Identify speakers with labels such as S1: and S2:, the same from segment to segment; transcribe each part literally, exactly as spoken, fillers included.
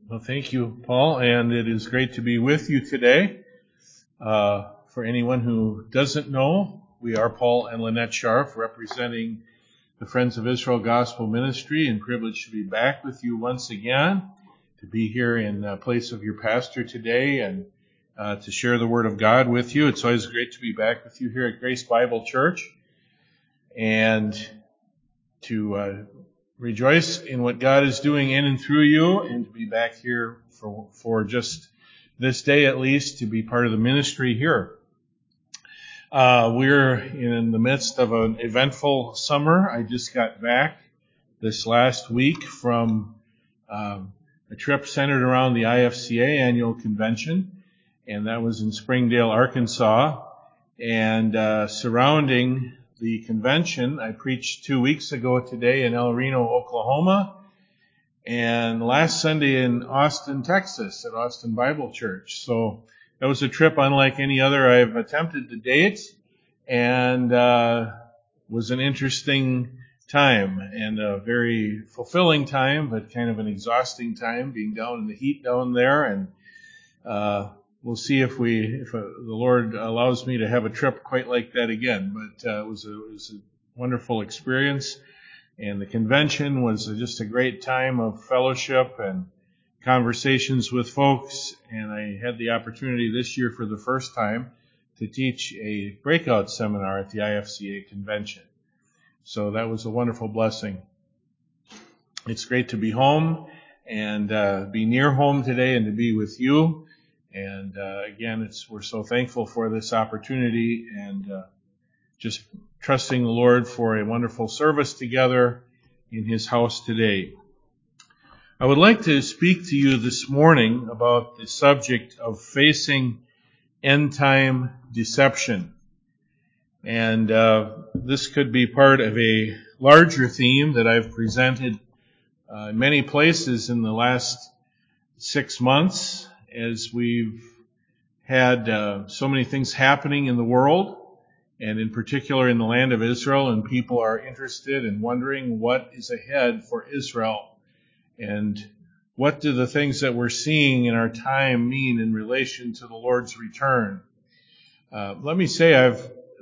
S1: Well, thank you, Paul, and it is great to be with you today. Uh, for anyone who doesn't know, we are Paul and Lynette Scharf, representing the Friends of Israel Gospel Ministry, and privileged to be back with you once again, to be here in uh, place of your pastor today, and uh, to share the Word of God with you. It's always great to be back with you here at Grace Bible Church, and to uh, rejoice in what God is doing in and through you, and to be back here for, for just this day at least, to be part of the ministry here. Uh, we're in the midst of an eventful summer. I just got back this last week from um, a trip centered around the I F C A annual convention, and that was in Springdale, Arkansas. And uh, surrounding the convention, I preached two weeks ago today in El Reno, Oklahoma, and last Sunday in Austin, Texas, at Austin Bible Church. So that was a trip unlike any other I've attempted to date, and uh, was an interesting time and a very fulfilling time, but kind of an exhausting time, being down in the heat down there. And uh, we'll see if we, if uh, the Lord allows me to have a trip quite like that again. But uh, it was a, it was a wonderful experience. And the convention was just a great time of fellowship and conversations with folks. And I had the opportunity this year for the first time to teach a breakout seminar at the I F C A convention. So that was a wonderful blessing. It's great to be home and uh, be near home today and to be with you. And uh, again, it's we're so thankful for this opportunity, and uh, just trusting the Lord for a wonderful service together in His house today. I would like to speak to you this morning about the subject of facing end-time deception. And uh, this could be part of a larger theme that I've presented uh, in many places in the last six months as we've had uh, so many things happening in the world, and in particular in the land of Israel, and people are interested and wondering what is ahead for Israel, and what do the things that we're seeing in our time mean in relation to the Lord's return. Uh, let me say I've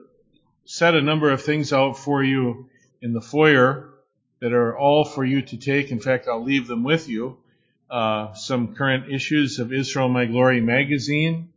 S1: set a number of things out for you in the foyer that are all for you to take. In fact, I'll leave them with you. Uh, some current issues of Israel My Glory magazine,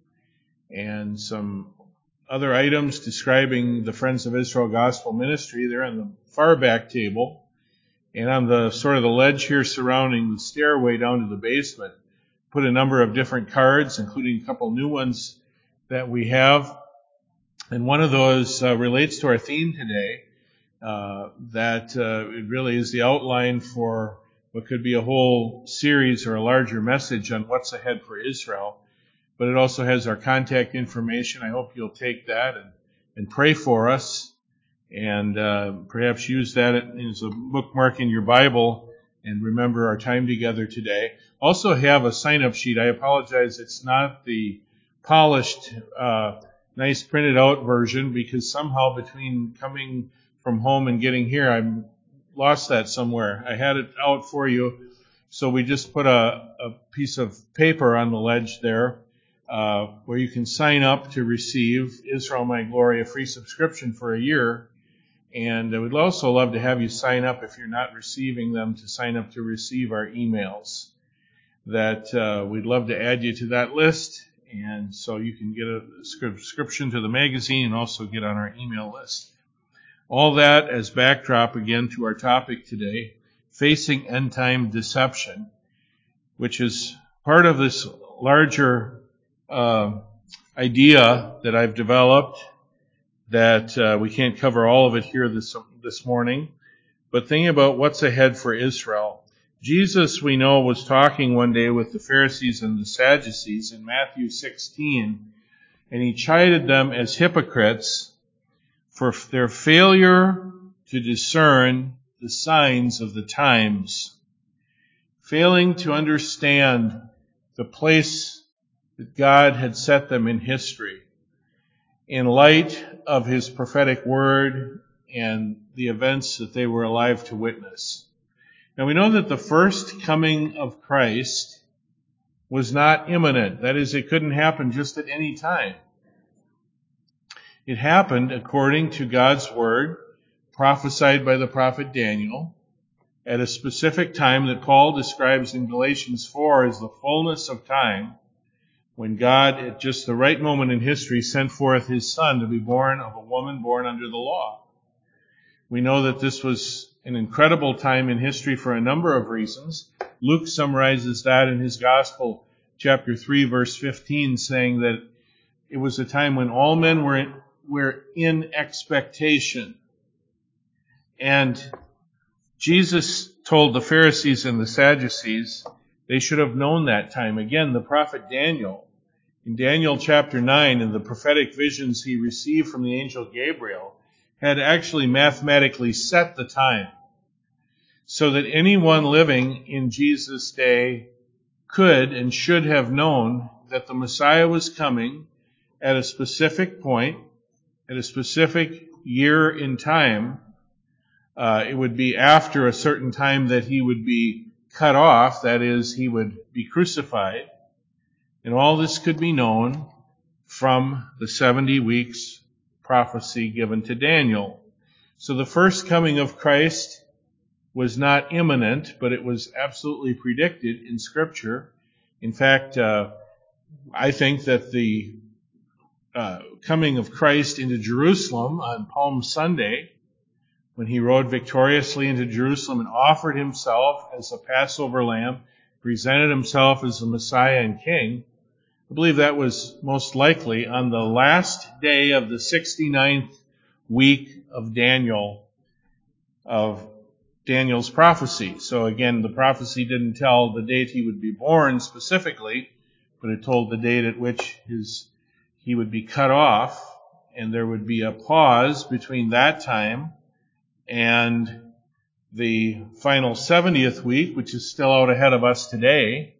S1: and some other items describing the Friends of Israel Gospel Ministry. They're on the far back table. And on the sort of the ledge here surrounding the stairway down to the basement, put a number of different cards, including a couple new ones that we have. And one of those uh, relates to our theme today, uh, that uh, it really is the outline for what could be a whole series or a larger message on what's ahead for Israel. But it also has our contact information. I hope you'll take that and, and pray for us, and uh, perhaps use that as a bookmark in your Bible and remember our time together today. Also have a sign-up sheet. I apologize, it's not the polished, uh, nice printed out version, because somehow between coming from home and getting here, I lost that somewhere. I had it out for you, so we just put a, a piece of paper on the ledge there, uh, where you can sign up to receive Israel My Glory, a free subscription for a year. And we'd also love to have you sign up, if you're not receiving them, to sign up to receive our emails. That uh, we'd love to add you to that list, and so you can get a subscription to the magazine and also get on our email list. All that as backdrop again to our topic today, facing end-time deception, which is part of this larger uh, idea that I've developed, that uh, we can't cover all of it here this this morning, but thinking about what's ahead for Israel. Jesus, we know, was talking one day with the Pharisees and the Sadducees in Matthew sixteen, and he chided them as hypocrites for their failure to discern the signs of the times, failing to understand the place that God had set them in history, in light of His prophetic word and the events that they were alive to witness. Now we know that the first coming of Christ was not imminent. That is, it couldn't happen just at any time. It happened according to God's word, prophesied by the prophet Daniel, at a specific time that Paul describes in Galatians four as the fullness of time, when God, at just the right moment in history, sent forth his Son to be born of a woman born under the law. We know that this was an incredible time in history for a number of reasons. Luke summarizes that in his Gospel, chapter three, verse fifteen, saying that it was a time when all men were in, were in expectation. And Jesus told the Pharisees and the Sadducees they should have known that time. Again, the prophet Daniel, in Daniel chapter nine, in the prophetic visions he received from the angel Gabriel, had actually mathematically set the time so that anyone living in Jesus' day could and should have known that the Messiah was coming at a specific point, at a specific year in time. Uh, it would be after a certain time that he would be cut off, that is, he would be crucified. And all this could be known from the seventy weeks prophecy given to Daniel. So the first coming of Christ was not imminent, but it was absolutely predicted in Scripture. In fact, uh, I think that the uh, coming of Christ into Jerusalem on Palm Sunday, when he rode victoriously into Jerusalem and offered himself as a Passover lamb, presented himself as the Messiah and King, I believe that was most likely on the last day of the sixty-ninth week of Daniel, of Daniel's prophecy. So again, the prophecy didn't tell the date he would be born specifically, but it told the date at which his he would be cut off, and there would be a pause between that time and the final seventieth week, which is still out ahead of us today.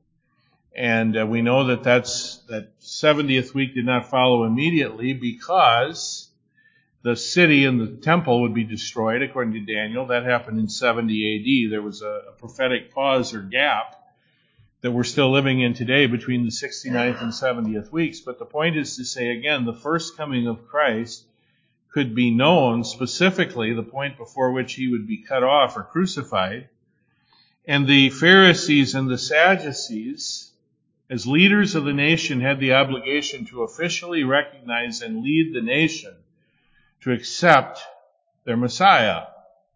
S1: And uh, we know that that's, that seventieth week did not follow immediately because the city and the temple would be destroyed, according to Daniel. That happened in seventy A D. There was a, a prophetic pause or gap that we're still living in today between the sixty-ninth and seventieth weeks. But the point is to say, again, the first coming of Christ could be known specifically, the point before which he would be cut off or crucified. And the Pharisees and the Sadducees, as leaders of the nation, had the obligation to officially recognize and lead the nation to accept their Messiah.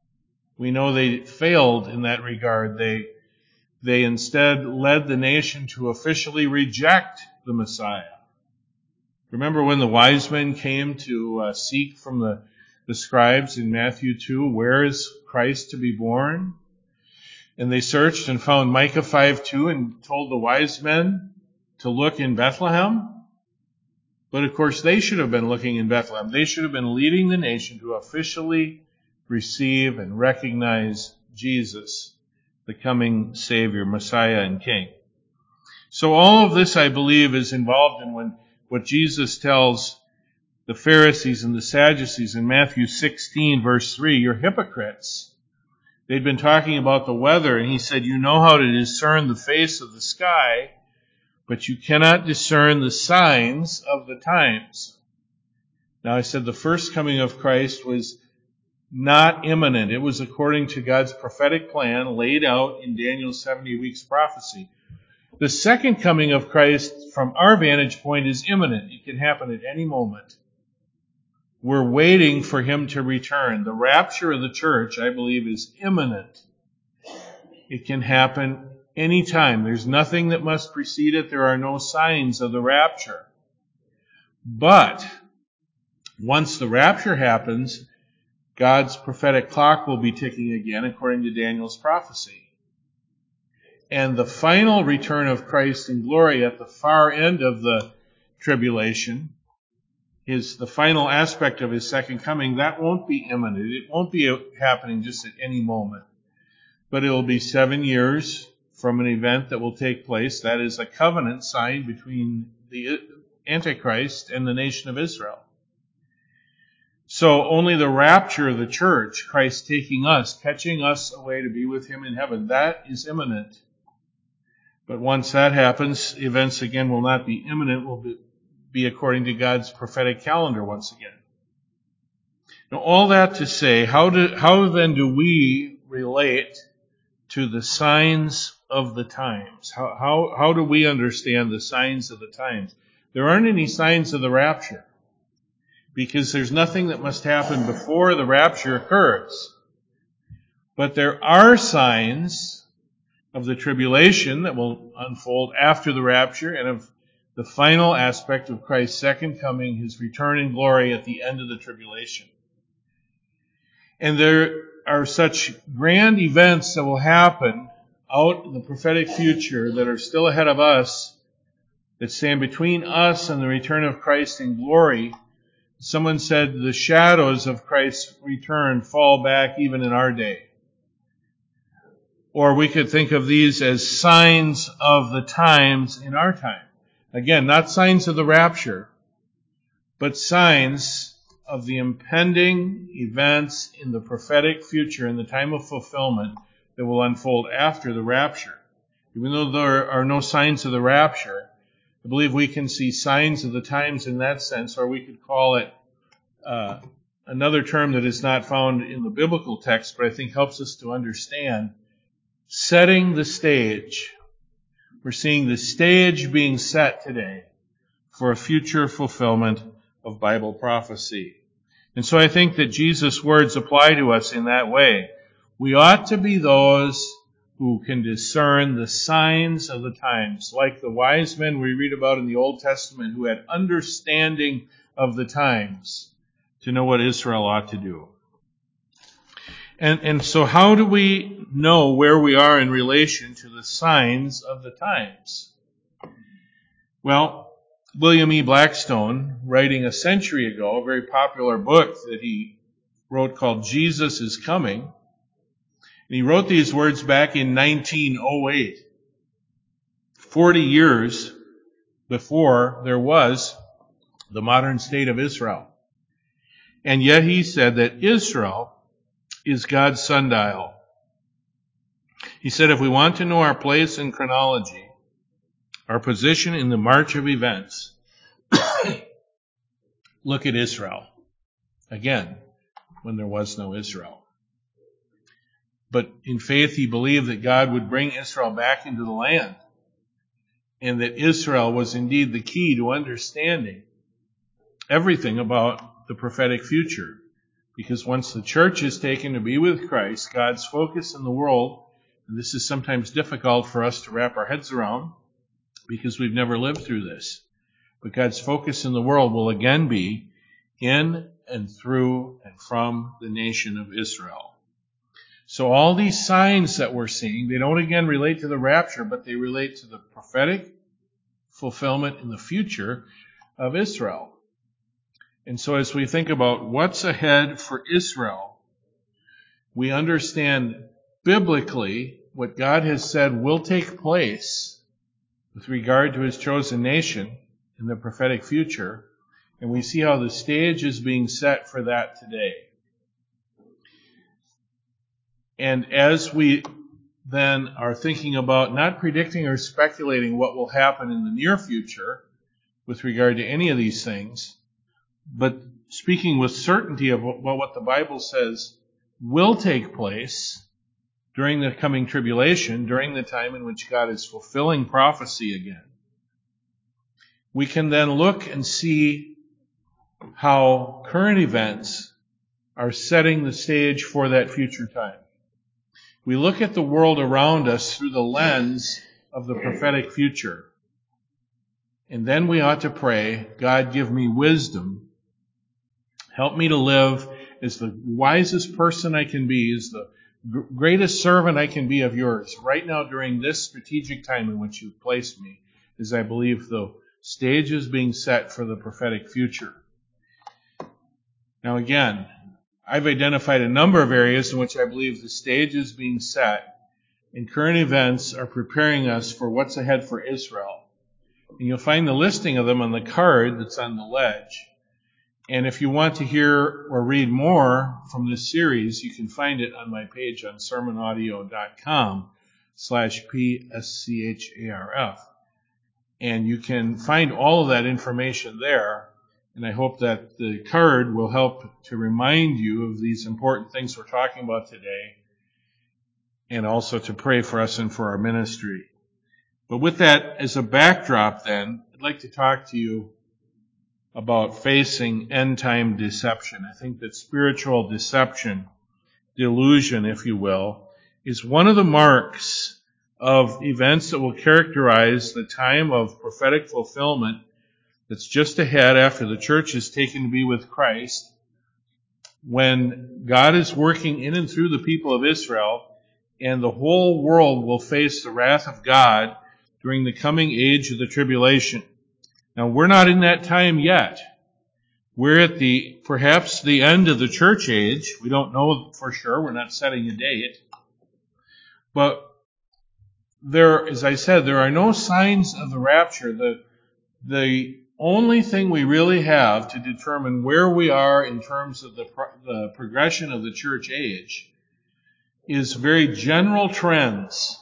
S1: We know they failed in that regard. They, they instead led the nation to officially reject the Messiah. Remember when the wise men came to uh, seek from the, the scribes in Matthew two, where is Christ to be born? And they searched and found Micah five two and told the wise men to look in Bethlehem. But of course, they should have been looking in Bethlehem. They should have been leading the nation to officially receive and recognize Jesus, the coming Savior, Messiah, and King. So all of this, I believe, is involved in when what Jesus tells the Pharisees and the Sadducees in Matthew sixteen, verse three, you're hypocrites. They'd been talking about the weather, and he said, you know how to discern the face of the sky, but you cannot discern the signs of the times. Now, I said the first coming of Christ was not imminent. It was according to God's prophetic plan laid out in Daniel's seventy weeks prophecy. The second coming of Christ, from our vantage point, is imminent. It can happen at any moment. We're waiting for him to return. The rapture of the church, I believe, is imminent. It can happen anytime. There's nothing that must precede it. There are no signs of the rapture. But once the rapture happens, God's prophetic clock will be ticking again, according to Daniel's prophecy. And the final return of Christ in glory at the far end of the tribulation, His, the final aspect of his second coming, that won't be imminent. It won't be happening just at any moment. But it will be seven years from an event that will take place. That is a covenant signed between the Antichrist and the nation of Israel. So only the rapture of the church, Christ taking us, catching us away to be with him in heaven, that is imminent. But once that happens, events again will not be imminent, will be, be according to God's prophetic calendar once again. Now, all that to say, how do, how then do we relate to the signs of the times? How, how, how do we understand the signs of the times? There aren't any signs of the rapture, because there's nothing that must happen before the rapture occurs. But there are signs of the tribulation that will unfold after the rapture, and of the final aspect of Christ's second coming, his return in glory at the end of the tribulation. And there are such grand events that will happen out in the prophetic future that are still ahead of us, that stand between us and the return of Christ in glory. Someone said the shadows of Christ's return fall back even in our day. Or we could think of these as signs of the times in our time. Again, not signs of the rapture, but signs of the impending events in the prophetic future, in the time of fulfillment that will unfold after the rapture. Even though there are no signs of the rapture, I believe we can see signs of the times in that sense, or we could call it uh, another term that is not found in the biblical text, but I think helps us to understand, setting the stage. We're seeing the stage being set today for a future fulfillment of Bible prophecy. And so I think that Jesus' words apply to us in that way. We ought to be those who can discern the signs of the times, like the wise men we read about in the Old Testament who had understanding of the times to know what Israel ought to do. And, and so how do we know where we are in relation to the signs of the times? Well, William E. Blackstone, writing a century ago, a very popular book that he wrote called Jesus is Coming, and he wrote these words back in nineteen oh eight, forty years before there was the modern state of Israel. And yet he said that Israel is God's sundial. He said if we want to know our place in chronology, our position in the march of events, look at Israel. Again, when there was no Israel. But in faith he believed that God would bring Israel back into the land, and that Israel was indeed the key to understanding everything about the prophetic future. Because once the church is taken to be with Christ, God's focus in the world, and this is sometimes difficult for us to wrap our heads around because we've never lived through this, but God's focus in the world will again be in and through and from the nation of Israel. So all these signs that we're seeing, they don't again relate to the rapture, but they relate to the prophetic fulfillment in the future of Israel. And so as we think about what's ahead for Israel, we understand biblically what God has said will take place with regard to his chosen nation in the prophetic future, and we see how the stage is being set for that today. And as we then are thinking about not predicting or speculating what will happen in the near future with regard to any of these things, but speaking with certainty about what the Bible says will take place during the coming tribulation, during the time in which God is fulfilling prophecy again, we can then look and see how current events are setting the stage for that future time. We look at the world around us through the lens of the prophetic future. And then we ought to pray, God, give me wisdom. Help me to live as the wisest person I can be, as the greatest servant I can be of yours right now during this strategic time in which you've placed me, as I believe the stage is being set for the prophetic future. Now again, I've identified a number of areas in which I believe the stage is being set, and current events are preparing us for what's ahead for Israel. And you'll find the listing of them on the card that's on the ledge. And if you want to hear or read more from this series, you can find it on my page on sermon audio dot com. slash P S C H A R F. And you can find all of that information there. And I hope that the card will help to remind you of these important things we're talking about today, and also to pray for us and for our ministry. But with that as a backdrop then, I'd like to talk to you about facing end-time deception. I think that spiritual deception, delusion, if you will, is one of the marks of events that will characterize the time of prophetic fulfillment that's just ahead after the church is taken to be with Christ, when God is working in and through the people of Israel, and the whole world will face the wrath of God during the coming age of the tribulation. Now, we're not in that time yet. We're at the, perhaps the end of the church age. We don't know for sure. We're not setting a date. But there, as I said, there are no signs of the rapture. The, the only thing we really have to determine where we are in terms of the, pro- the progression of the church age is very general trends.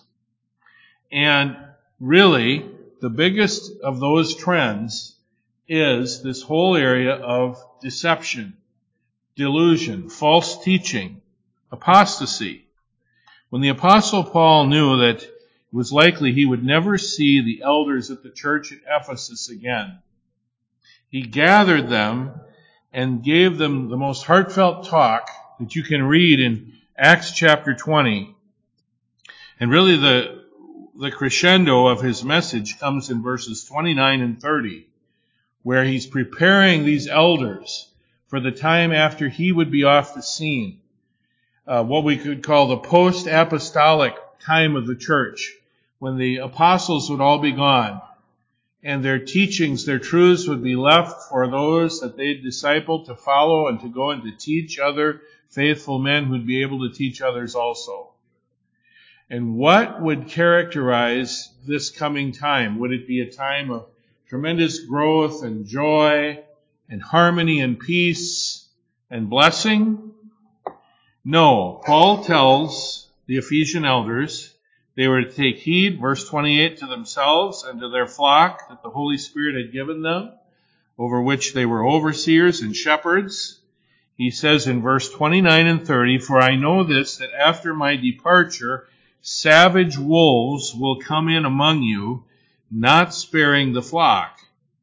S1: And really, the biggest of those trends is this whole area of deception, delusion, false teaching, apostasy. When the Apostle Paul knew that it was likely he would never see the elders at the church at Ephesus again, he gathered them and gave them the most heartfelt talk that you can read in Acts chapter twenty. And really the, the crescendo of his message comes in verses twenty-nine and thirty, where he's preparing these elders for the time after he would be off the scene. Uh, what we could call the post-apostolic time of the church, when the apostles would all be gone, and their teachings, their truths would be left for those that they'd discipled to follow and to go and to teach other faithful men who'd be able to teach others also. And what would characterize this coming time? Would it be a time of tremendous growth and joy and harmony and peace and blessing? No. Paul tells the Ephesian elders they were to take heed, verse twenty-eight, to themselves and to their flock that the Holy Spirit had given them, over which they were overseers and shepherds. He says in verse twenty-nine and thirty, "For I know this, that after my departure, savage wolves will come in among you, not sparing the flock.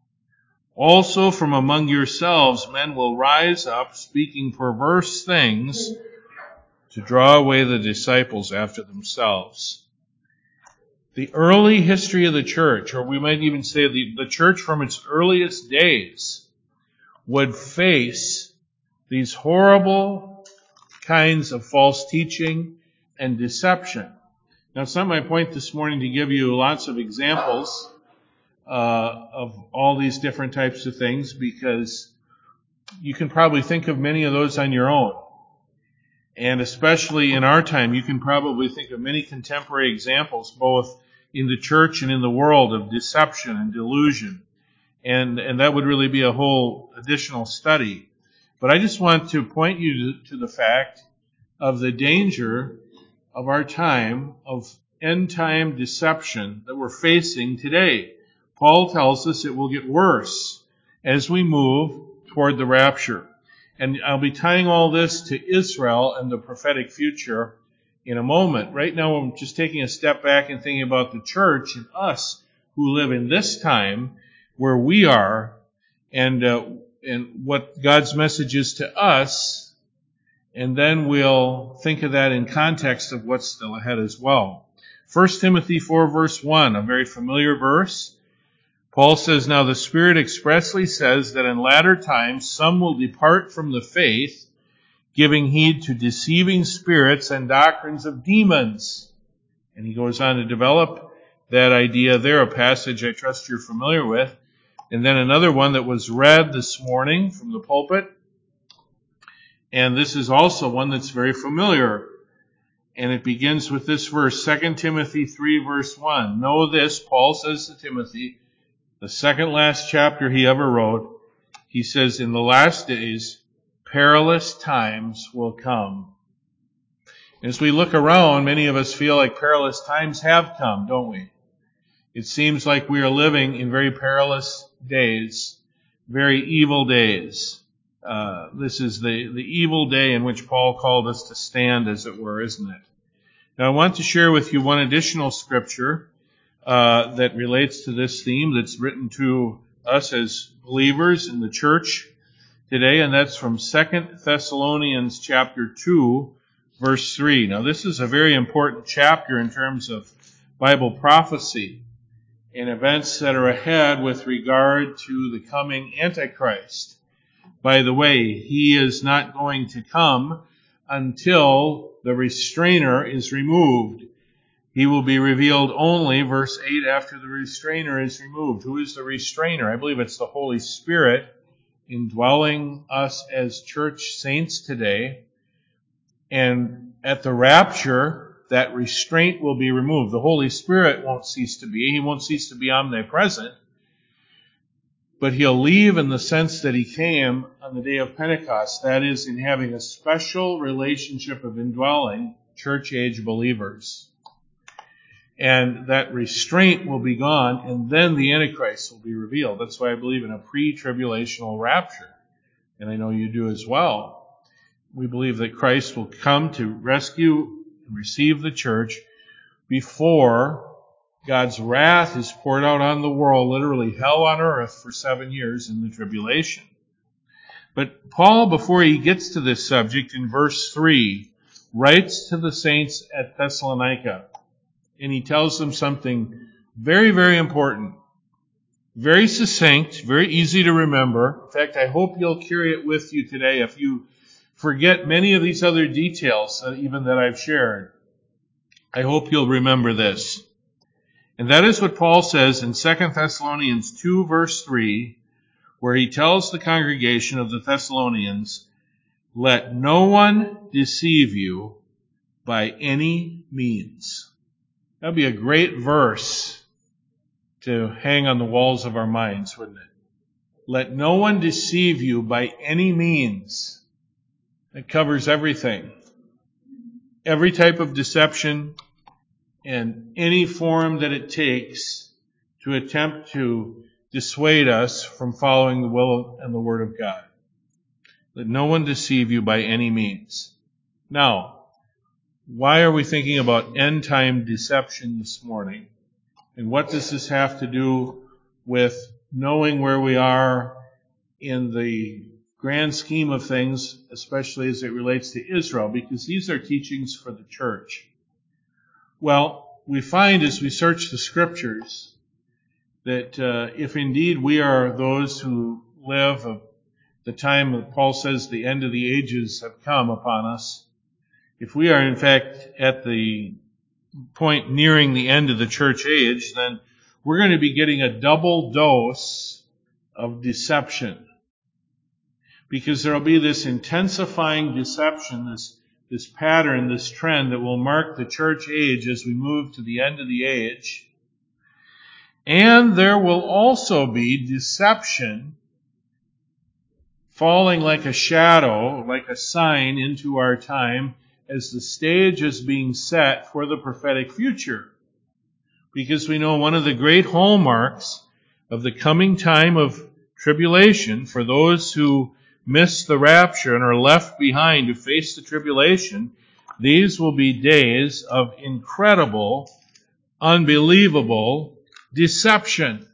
S1: Also from among yourselves men will rise up, speaking perverse things, to draw away the disciples after themselves." The early history of the church, or we might even say the, the church from its earliest days, would face these horrible kinds of false teaching and deception. Now, it's not my point this morning to give you lots of examples uh, of all these different types of things, because you can probably think of many of those on your own. And especially in our time, you can probably think of many contemporary examples, both in the church and in the world, of deception and delusion. And, and that would really be a whole additional study. But I just want to point you to, to the fact of the danger of our time, of end-time deception that we're facing today. Paul tells us it will get worse as we move toward the rapture. And I'll be tying all this to Israel and the prophetic future in a moment. Right now, I'm just taking a step back and thinking about the church and us who live in this time where we are, and uh, and what God's message is to us, and then we'll think of that in context of what's still ahead as well. First Timothy four, verse one, a very familiar verse. Paul says, "Now the Spirit expressly says that in latter times some will depart from the faith, giving heed to deceiving spirits and doctrines of demons." And he goes on to develop that idea there, a passage I trust you're familiar with. And then another one that was read this morning from the pulpit. And this is also one that's very familiar. And it begins with this verse, Second Timothy three, verse one. "Know this," Paul says to Timothy, the second last chapter he ever wrote, he says, "In the last days, perilous times will come." As we look around, many of us feel like perilous times have come, don't we? It seems like we are living in very perilous days, very evil days. Uh, this is the, the evil day in which Paul called us to stand, as it were, isn't it? Now, I want to share with you one additional scripture uh, that relates to this theme that's written to us as believers in the church today, and that's from Second Thessalonians chapter two, verse three. Now, this is a very important chapter in terms of Bible prophecy and events that are ahead with regard to the coming Antichrist. By the way, he is not going to come until the restrainer is removed. He will be revealed only, verse eight, after the restrainer is removed. Who is the restrainer? I believe it's the Holy Spirit indwelling us as church saints today. And at the rapture, that restraint will be removed. The Holy Spirit won't cease to be. He won't cease to be omnipresent. But he'll leave in the sense that he came on the day of Pentecost. That is, in having a special relationship of indwelling church-age believers. And that restraint will be gone, and then the Antichrist will be revealed. That's why I believe in a pre-tribulational rapture. And I know you do as well. We believe that Christ will come to rescue and receive the church before God's wrath is poured out on the world, literally hell on earth for seven years in the tribulation. But Paul, before he gets to this subject, in verse three, writes to the saints at Thessalonica, and he tells them something very, very important, very succinct, very easy to remember. In fact, I hope you'll carry it with you today. If you forget many of these other details, uh, even that I've shared, I hope you'll remember this. And that is what Paul says in Second Thessalonians two, verse three, where he tells the congregation of the Thessalonians, "Let no one deceive you by any means." That would be a great verse to hang on the walls of our minds, wouldn't it? Let no one deceive you by any means. That covers everything. Every type of deception, and any form that it takes to attempt to dissuade us from following the will and the Word of God. Let no one deceive you by any means. Now, why are we thinking about end-time deception this morning? And what does this have to do with knowing where we are in the grand scheme of things, especially as it relates to Israel? Because these are teachings for the church. Well, we find as we search the Scriptures that uh, if indeed we are those who live of the time that Paul says the end of the ages have come upon us, if we are in fact at the point nearing the end of the church age, then we're going to be getting a double dose of deception. Because there will be this intensifying deception, this this pattern, this trend that will mark the church age as we move to the end of the age. And there will also be deception falling like a shadow, like a sign into our time as the stage is being set for the prophetic future. Because we know one of the great hallmarks of the coming time of tribulation for those who miss the rapture and are left behind to face the tribulation, these will be days of incredible, unbelievable deception.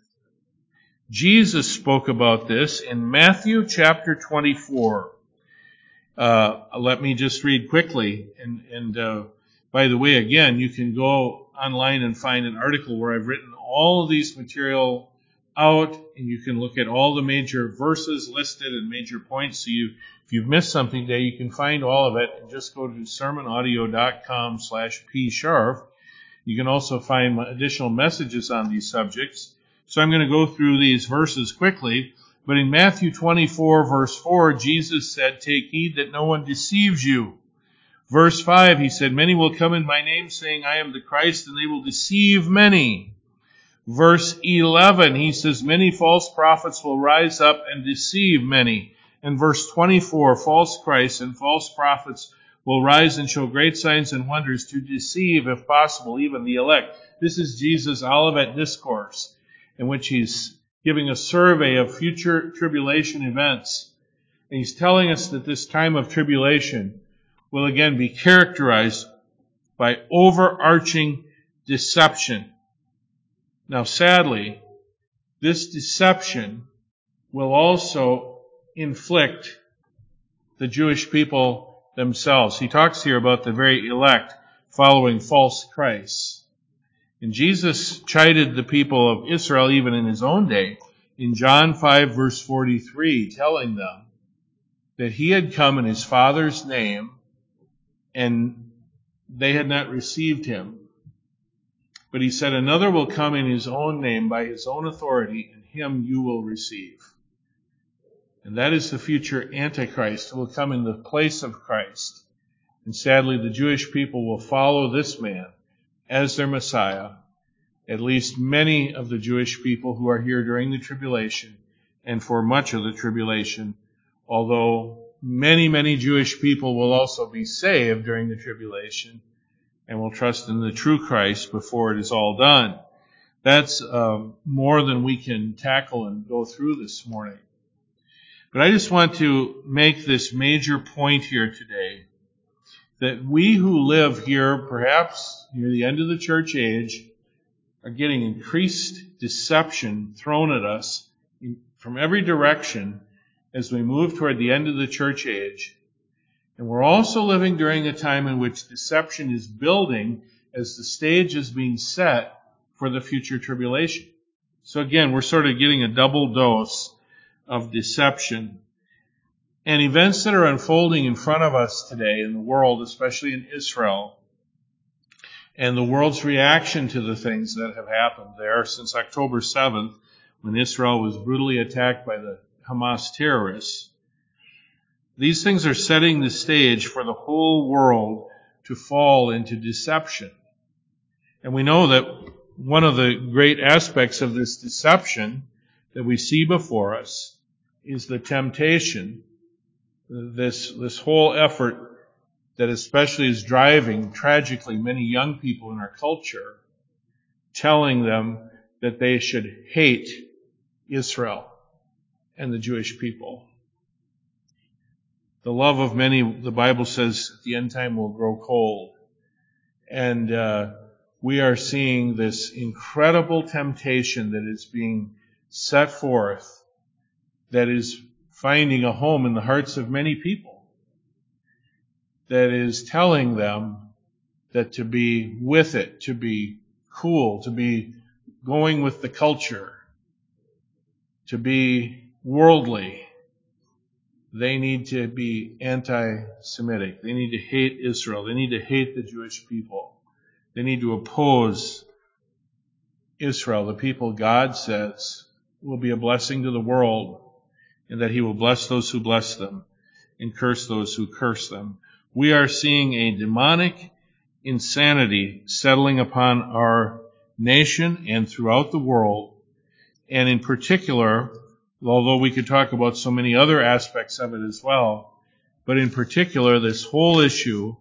S1: Jesus spoke about this in Matthew chapter twenty-four. Uh, let me just read quickly. And, and uh, by the way, again, you can go online and find an article where I've written all of these material out, and you can look at all the major verses listed and major points. So you, if you've missed something today, you can find all of it and just go to sermon audio dot com slash p sharf. You can also find additional messages on these subjects. So I'm going to go through these verses quickly. But in Matthew twenty-four, verse four, Jesus said, "Take heed that no one deceives you." Verse five, he said, "Many will come in my name, saying, I am the Christ, and they will deceive many." Verse eleven, he says, "Many false prophets will rise up and deceive many." And verse twenty-four, false Christs and false prophets will rise and show great signs and wonders to deceive, if possible, even the elect. This is Jesus' Olivet Discourse, in which he's giving a survey of future tribulation events. And he's telling us that this time of tribulation will again be characterized by overarching deception. Now, sadly, this deception will also inflict the Jewish people themselves. He talks here about the very elect following false Christs. And Jesus chided the people of Israel even in his own day in John five, verse forty-three, telling them that he had come in his Father's name and they had not received him. But he said, another will come in his own name by his own authority, and him you will receive. And that is the future Antichrist who will come in the place of Christ. And sadly, the Jewish people will follow this man as their Messiah. At least many of the Jewish people who are here during the tribulation and for much of the tribulation, although many, many Jewish people will also be saved during the tribulation and will trust in the true Christ before it is all done. That's um, more than we can tackle and go through this morning. But I just want to make this major point here today, that we who live here, perhaps near the end of the church age, are getting increased deception thrown at us from every direction as we move toward the end of the church age. And we're also living during a time in which deception is building as the stage is being set for the future tribulation. So again, we're sort of getting a double dose of deception. And events that are unfolding in front of us today in the world, especially in Israel, and the world's reaction to the things that have happened there since October seventh, when Israel was brutally attacked by the Hamas terrorists. These things are setting the stage for the whole world to fall into deception. And we know that one of the great aspects of this deception that we see before us is the temptation, this, this whole effort that especially is driving, tragically, many young people in our culture, telling them that they should hate Israel and the Jewish people. The love of many, the Bible says, at the end time will grow cold. And uh, we are seeing this incredible temptation that is being set forth, that is finding a home in the hearts of many people, that is telling them that to be with it, to be cool, to be going with the culture, to be worldly, they need to be anti-Semitic. They need to hate Israel. They need to hate the Jewish people. They need to oppose Israel, the people God says will be a blessing to the world, and that he will bless those who bless them and curse those who curse them. We are seeing a demonic insanity settling upon our nation and throughout the world, and in particular, although we could talk about so many other aspects of it as well, but in particular, this whole issue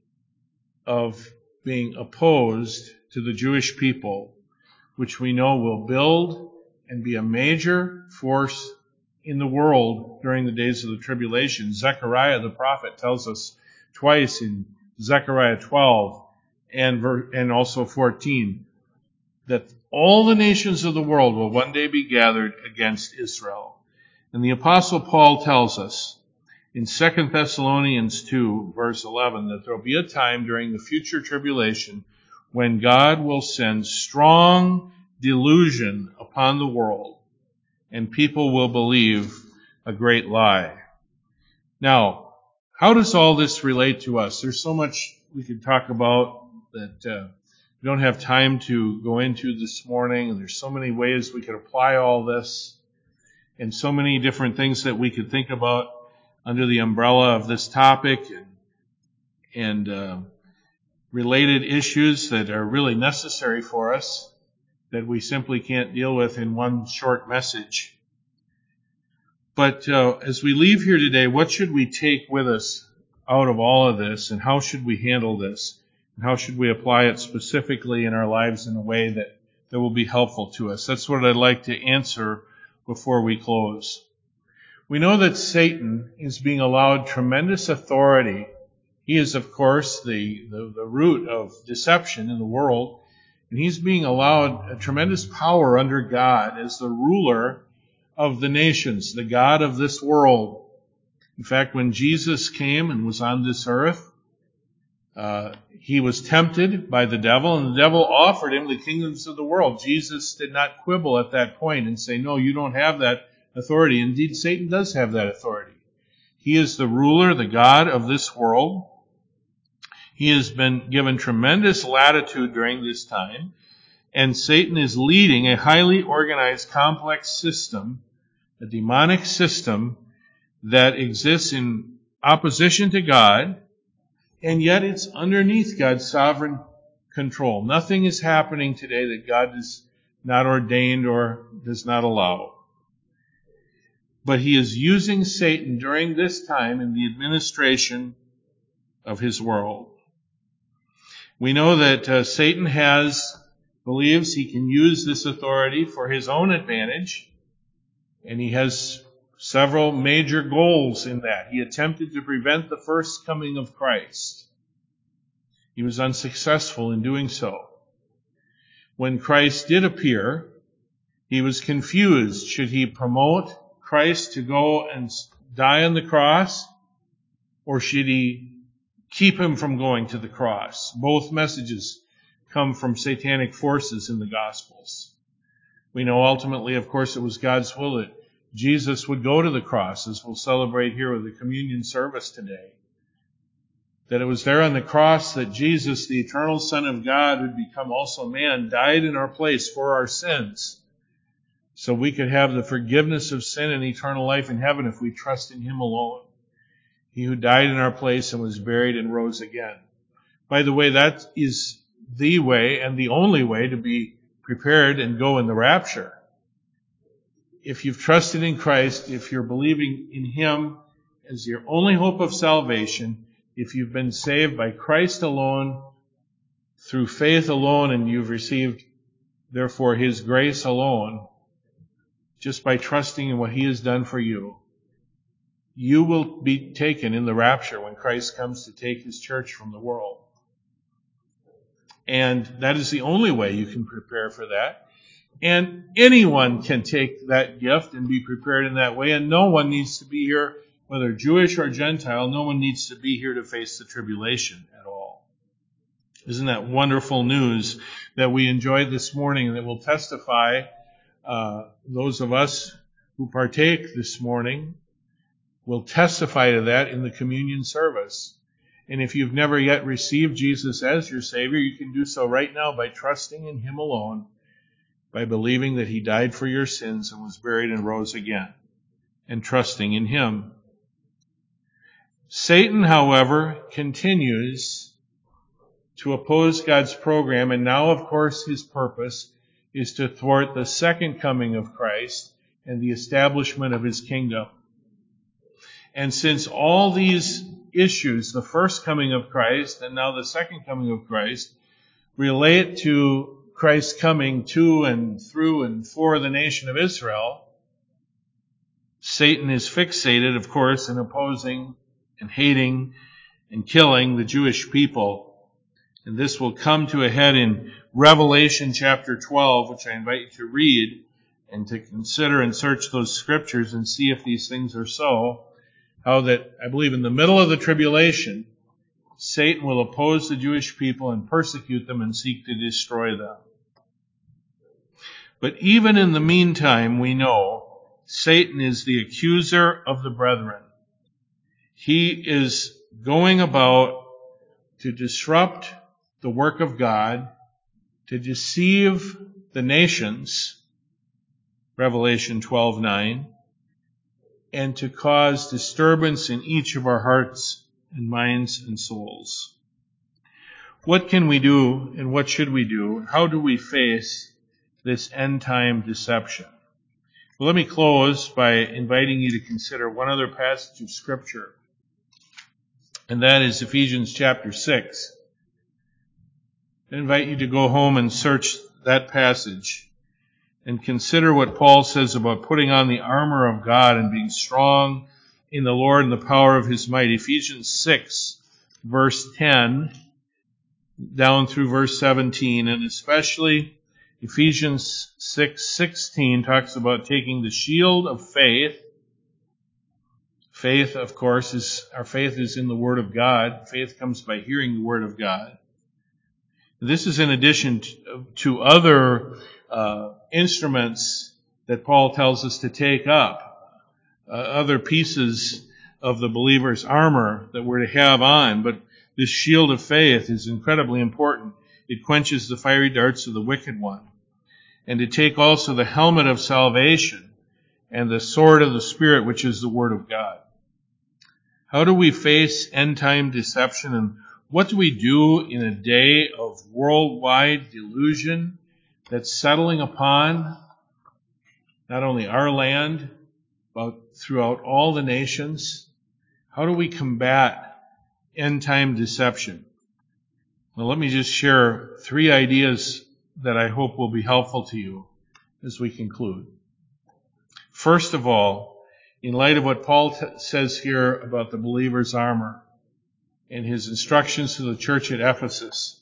S1: of being opposed to the Jewish people, which we know will build and be a major force in the world during the days of the tribulation. Zechariah the prophet tells us twice in Zechariah twelve and, ver- and also fourteen that all the nations of the world will one day be gathered against Israel. And the Apostle Paul tells us in Second Thessalonians two, verse eleven, that there will be a time during the future tribulation when God will send strong delusion upon the world, and people will believe a great lie. Now, how does all this relate to us? There's so much we could talk about that uh, we don't have time to go into this morning, and there's so many ways we could apply all this, and so many different things that we could think about under the umbrella of this topic, and, and uh, related issues that are really necessary for us that we simply can't deal with in one short message. But uh, as we leave here today, what should we take with us out of all of this, and how should we handle this? And how should we apply it specifically in our lives in a way that, that will be helpful to us? That's what I'd like to answer before we close. We know that Satan is being allowed tremendous authority. He is, of course, the, the, the root of deception in the world, and he's being allowed a tremendous power under God as the ruler of the nations, the God of this world. In fact, when Jesus came and was on this earth, uh, he was tempted by the devil, and the devil offered him the kingdoms of the world. Jesus did not quibble at that point and say, no, you don't have that authority. Indeed, Satan does have that authority. He is the ruler, the God of this world. He has been given tremendous latitude during this time, and Satan is leading a highly organized, complex system, a demonic system that exists in opposition to God, and yet it's underneath God's sovereign control. Nothing is happening today that God has not ordained or does not allow. But he is using Satan during this time in the administration of his world. We know that uh, Satan has, believes he can use this authority for his own advantage, and he has several major goals in that. He attempted to prevent the first coming of Christ. He was unsuccessful in doing so. When Christ did appear, he was confused. Should he promote Christ to go and die on the cross, or should he keep him from going to the cross? Both messages come from satanic forces in the Gospels. We know ultimately, of course, it was God's will that Jesus would go to the cross, as we'll celebrate here with the communion service today. That it was there on the cross that Jesus, the eternal Son of God, who had become also man, died in our place for our sins, so we could have the forgiveness of sin and eternal life in heaven if we trust in him alone. He who died in our place and was buried and rose again. By the way, that is the way and the only way to be prepared and go in the rapture. If you've trusted in Christ, if you're believing in him as your only hope of salvation, if you've been saved by Christ alone, through faith alone, and you've received, therefore, his grace alone, just by trusting in what he has done for you, you will be taken in the rapture when Christ comes to take his church from the world. And that is the only way you can prepare for that. And anyone can take that gift and be prepared in that way, and no one needs to be here, whether Jewish or Gentile, no one needs to be here to face the tribulation at all. Isn't that wonderful news that we enjoyed this morning, and that will testify, uh, those of us who partake this morning will testify to that in the communion service. And if you've never yet received Jesus as your Savior, you can do so right now by trusting in him alone, by believing that he died for your sins and was buried and rose again, and trusting in him. Satan, however, continues to oppose God's program, and now, of course, his purpose is to thwart the second coming of Christ and the establishment of his kingdom. And since all these issues, the first coming of Christ and now the second coming of Christ, relate to Christ's coming to and through and for the nation of Israel, Satan is fixated, of course, in opposing and hating and killing the Jewish people. And this will come to a head in Revelation chapter twelve, which I invite you to read and to consider and search those scriptures and see if these things are so. How that, I believe, in the middle of the tribulation, Satan will oppose the Jewish people and persecute them and seek to destroy them. But even in the meantime, we know Satan is the accuser of the brethren. He is going about to disrupt the work of God, to deceive the nations, Revelation twelve nine, and to cause disturbance in each of our hearts and minds and souls. What can we do, and what should we do? How do we face this end-time deception? Well, let me close by inviting you to consider one other passage of Scripture. and that is Ephesians chapter six. I invite you to go home and search that passage and consider what Paul says about putting on the armor of God and being strong in the Lord and the power of His might. Ephesians six, verse ten, down through verse seventeen, and especially Ephesians six sixteen talks about taking the shield of faith. Faith, of course, is our faith is in the Word of God. Faith comes by hearing the Word of God. This is in addition to, to other uh, instruments that Paul tells us to take up, uh, other pieces of the believer's armor that we're to have on. But this shield of faith is incredibly important. It quenches the fiery darts of the wicked one. And to take also the helmet of salvation and the sword of the Spirit, which is the Word of God. How do we face end-time deception, and what do we do in a day of worldwide delusion that's settling upon not only our land, but throughout all the nations? How do we combat end-time deception? Well, let me just share three ideas that I hope will be helpful to you as we conclude. First of all, in light of what Paul t- says here about the believer's armor and his instructions to the church at Ephesus,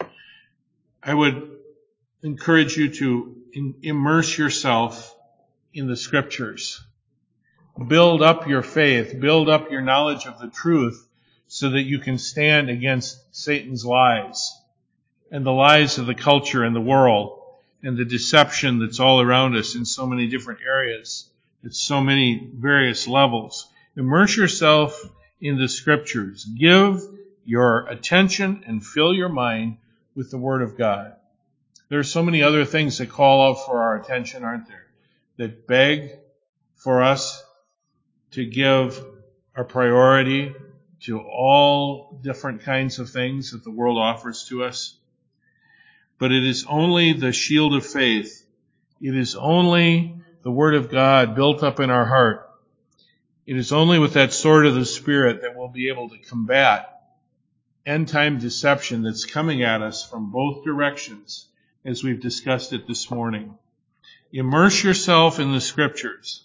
S1: I would encourage you to in- immerse yourself in the Scriptures. Build up your faith, build up your knowledge of the truth so that you can stand against Satan's lies and the lies of the culture and the world and the deception that's all around us in so many different areas. At so many various levels. Immerse yourself in the Scriptures. Give your attention and fill your mind with the Word of God. There are so many other things that call out for our attention, aren't there? That beg for us to give our priority to all different kinds of things that the world offers to us. But it is only the shield of faith. It is only the Word of God built up in our heart. It is only with that sword of the Spirit that we'll be able to combat end-time deception that's coming at us from both directions, as we've discussed it this morning. Immerse yourself in the Scriptures.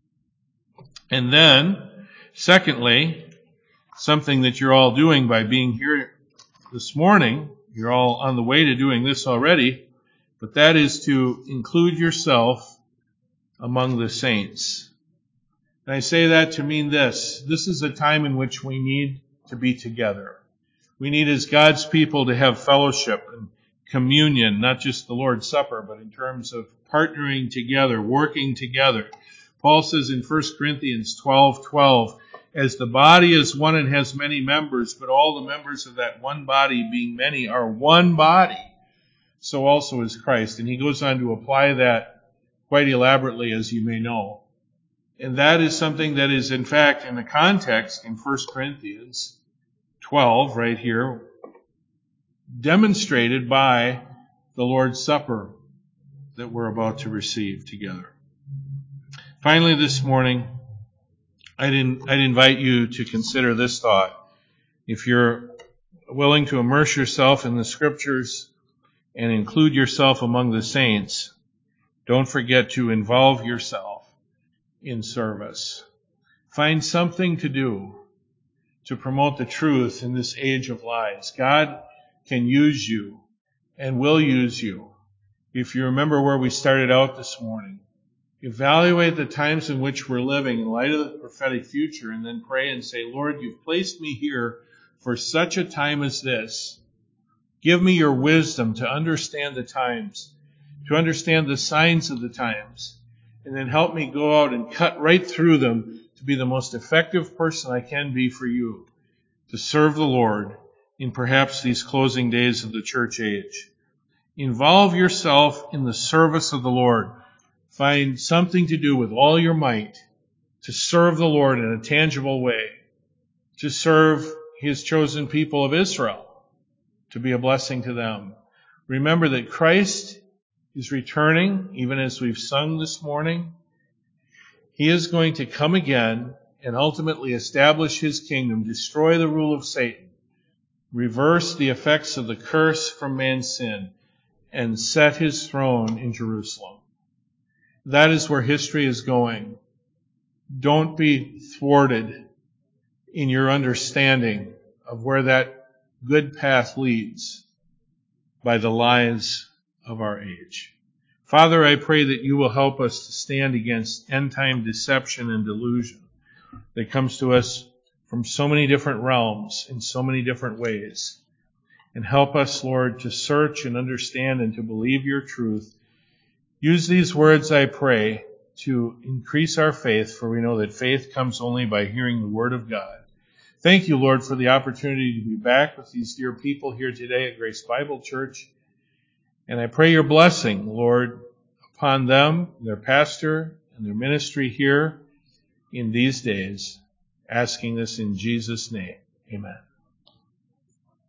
S1: And then, secondly, something that you're all doing by being here this morning, you're all on the way to doing this already, but that is to include yourself among the saints. And I say that to mean this. This is a time in which we need to be together. We need as God's people to have fellowship and communion, not just the Lord's Supper, but in terms of partnering together, working together. Paul says in First Corinthians twelve twelve, as the body is one and has many members, but all the members of that one body, being many, are one body, so also is Christ. And he goes on to apply that quite elaborately, as you may know. And that is something that is, in fact, in the context in First Corinthians twelve, right here, demonstrated by the Lord's Supper that we're about to receive together. Finally, this morning, I'd, in, I'd invite you to consider this thought. If you're willing to immerse yourself in the Scriptures and include yourself among the saints, don't forget to involve yourself in service. Find something to do to promote the truth in this age of lies. God can use you and will use you. If you remember where we started out this morning, evaluate the times in which we're living in light of the prophetic future, and then pray and say, Lord, you've placed me here for such a time as this. Give me your wisdom to understand the times, to understand the signs of the times, and then help me go out and cut right through them to be the most effective person I can be for you, to serve the Lord in perhaps these closing days of the church age. Involve yourself in the service of the Lord. Find something to do with all your might to serve the Lord in a tangible way, to serve His chosen people of Israel, to be a blessing to them. Remember that Christ is returning, even as we've sung this morning. He is going to come again, and ultimately establish his kingdom, destroy the rule of Satan, reverse the effects of the curse from man's sin, and set his throne in Jerusalem. That is where history is going. Don't be thwarted in your understanding of where that good path leads by the lies of our age. Father, I pray that you will help us to stand against end-time deception and delusion that comes to us from so many different realms in so many different ways. And help us, Lord, to search and understand and to believe your truth. Use these words, I pray, to increase our faith, for we know that faith comes only by hearing the word of God. Thank you, Lord, for the opportunity to be back with these dear people here today at Grace Bible Church. And I pray your blessing, Lord, upon them, their pastor, and their ministry here in these days, asking this in Jesus' name. Amen.